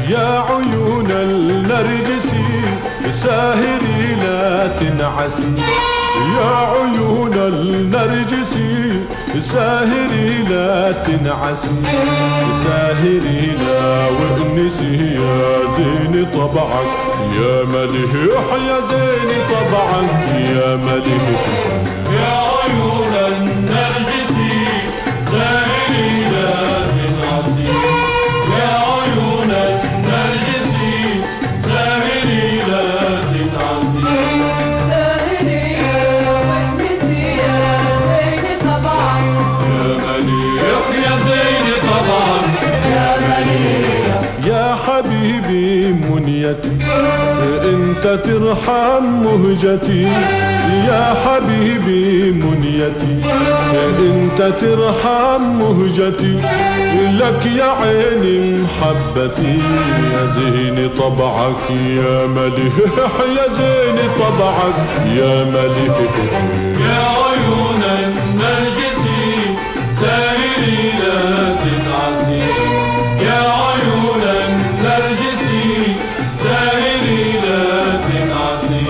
يا عيون النرجسي ساهري لا تنعسي، يا عيون النرجسي ساهري لا تنعسي، ساهري لا وانسي يا زين طبعك، يا مليح يا زين طبعك يا مليح. يا عيون النرجسي ساهري لا تنعسي، يا عيون النرجسي ساهري لا تنعسي، ساهري وانسي يا زين طبعك، يا مليح يا زين طبعك يا مليح. يا حبيبي منيتي انت ترحم مهجتي، يا حبيبي منيتي انت ترحم مهجتي، لك يا عيني محبتي يا زين طبعك يا مليح، يا زين طبعك يا مليح. يا عيون النرجسي ساهري لا تنعسي، يا عيون النرجسي ساهري لا تنعسي،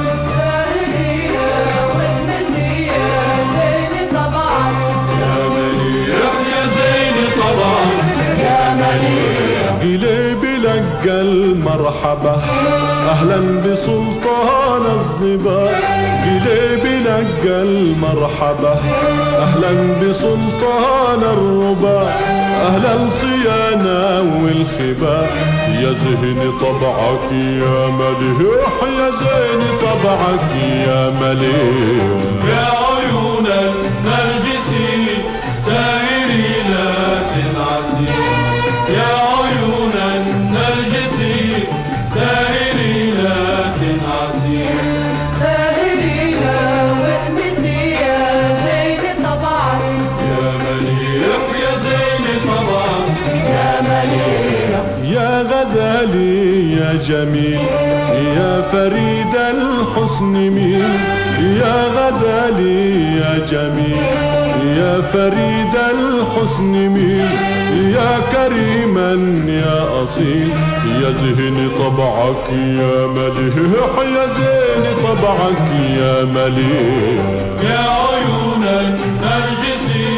ساهري وانسي يا زين طبعك، يا مليح يا زين طبعك يا مليح. قلبي لقى المرحبا اهلا بسلطان الظبا، قلبي لقى المرحبا اهلا بسلطان الربا، اهلا الصيانة والخبا يا زين طبعك يا مليح، يا زين طبعك يا مليح. يا عيون النرجسي ساهري لا تنعسي، يا عيون النرجسي ساهري لا تنعسي، ساهري وانسي يا زين طبعك، يا مليح يا زين طبعك يا مليح. يا غزالي يا جميل يا فريد الحسن مين، يا غزالي يا جميل يا فريد الحسن مين، يا كريما يا أصيل يا زين طبعك يا مليح، يا زين طبعك يا مليح. يا عيون النرجسي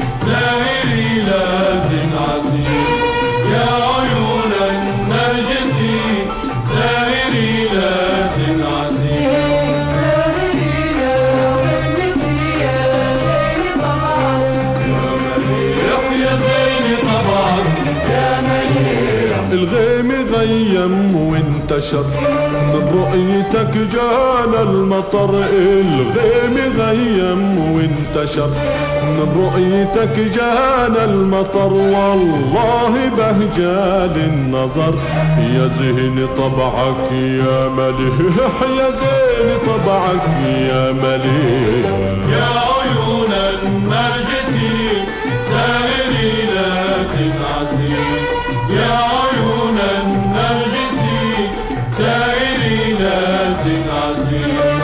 ساهري لا تنعسي، يا عيون النرجسي ساهري لا تنعسي، ساهري وانسي يا زين طبعك، يا مليح يا زين طبعك يا مليح. الغيم غيم وانتشر من رؤيتك جانا المطر، الغيم غيم وانتشر من رؤيتك جانا المطر، والله بهجال النظر يا زين طبعك يا مليح، يا زين طبعك يا مليح. يا عيون النرجسي ساهري لا تنعسي، يا عيون النرجسي ساهري لا تنعسي،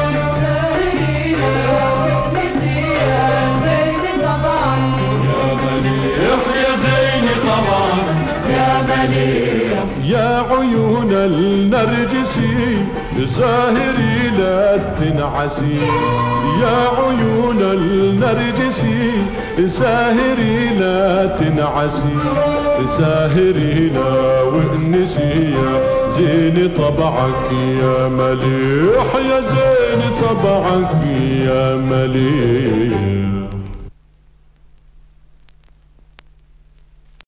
ساهري وانسي يا زين طبعك، يا مليح يا زين طبعك يا مليح. يا عيون النرجسي ساهري لا تنعسي، يا عيون النرجسي ساهري لا تنعسي، ساهري لا وانسي يا زين طبعك يا مليح، يا زين طبعك يا مليح.